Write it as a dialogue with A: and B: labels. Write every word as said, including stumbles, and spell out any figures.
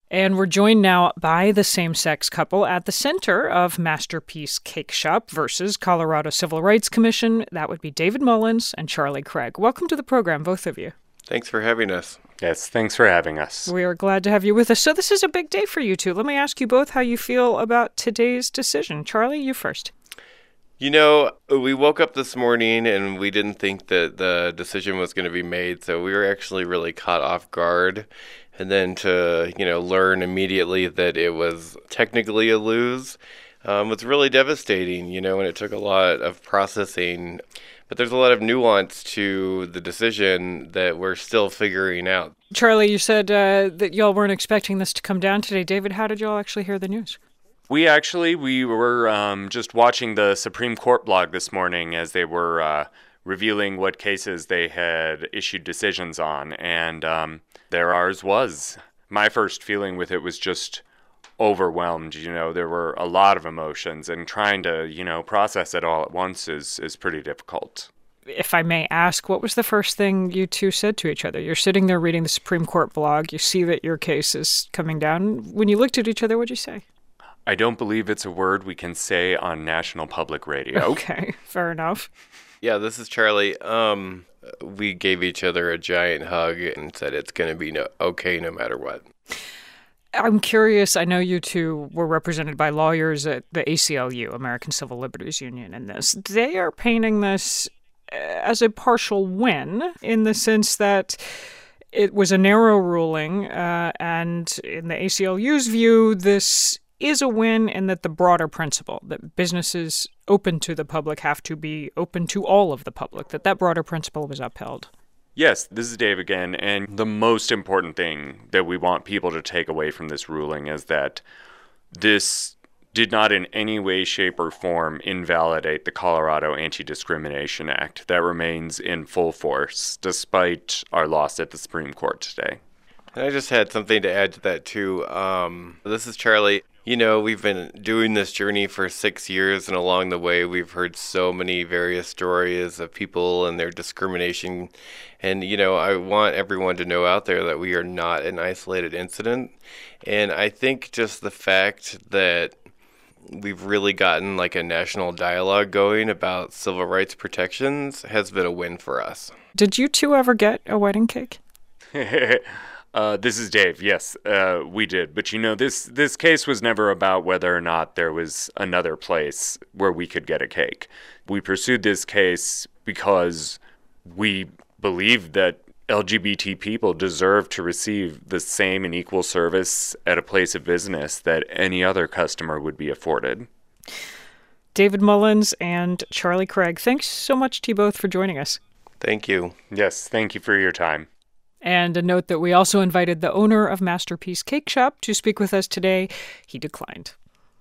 A: And we're joined now by the same-sex couple at the center of Masterpiece Cake Shop versus Colorado Civil Rights Commission. That would be David Mullins and Charlie Craig. Welcome to the program, both of you.
B: Thanks for having us.
C: Yes, thanks for having us.
A: We are glad to have you with us. So this is a big day for you two. Let me ask you both how you feel about today's decision. Charlie, you first.
B: You know, we woke up this morning and we didn't think that the decision was going to be made, so we were actually really caught off guard. And then to, you know, learn immediately that it was technically a lose um, was really devastating, you know, and it took a lot of processing. But there's a lot of nuance to the decision that we're still figuring out.
A: Charlie, you said uh, that y'all weren't expecting this to come down today. David, how did y'all actually hear the news?
C: We actually, we were um, just watching the Supreme Court blog this morning as they were uh, revealing what cases they had issued decisions on, and um, there ours was. My first feeling with it was just overwhelmed. You know, there were a lot of emotions, and trying to, you know, process it all at once is, is pretty difficult.
A: If I may ask, what was the first thing you two said to each other? You're sitting there reading the Supreme Court blog. You see that your case is coming down. When you looked at each other, what'd you say?
C: I don't believe it's a word we can say on National Public Radio.
A: Okay, fair enough.
B: Yeah, this is Charlie. Um, we gave each other a giant hug and said it's going to be no- okay no matter what.
A: I'm curious, I know you two were represented by lawyers at the A C L U, American Civil Liberties Union, in this. They are painting this as a partial win in the sense that it was a narrow ruling, uh, and in the A C L U's view, this is a win in that the broader principle that businesses open to the public have to be open to all of the public, that that broader principle was upheld.
C: Yes, this is Dave again, and the most important thing that we want people to take away from this ruling is that this did not in any way, shape, or form invalidate the Colorado Anti-Discrimination Act. That remains in full force, despite our loss at the Supreme Court today.
B: I just had something to add to that, too. Um, this is Charlie. You know, we've been doing this journey for six years, and along the way, we've heard so many various stories of people and their discrimination. And, you know, I want everyone to know out there that we are not an isolated incident. And I think just the fact that we've really gotten like a national dialogue going about civil rights protections has been a win for us.
A: Did you two ever get a wedding cake?
C: Uh, this is Dave. Yes, uh, we did. But, you know, this, this case was never about whether or not there was another place where we could get a cake. We pursued this case because we believed that L G B T people deserve to receive the same and equal service at a place of business that any other customer would be afforded.
A: David Mullins and Charlie Craig, thanks so much to you both for joining us.
B: Thank you.
C: Yes, thank you for your time.
A: And a note that we also invited the owner of Masterpiece Cake Shop to speak with us today. He declined.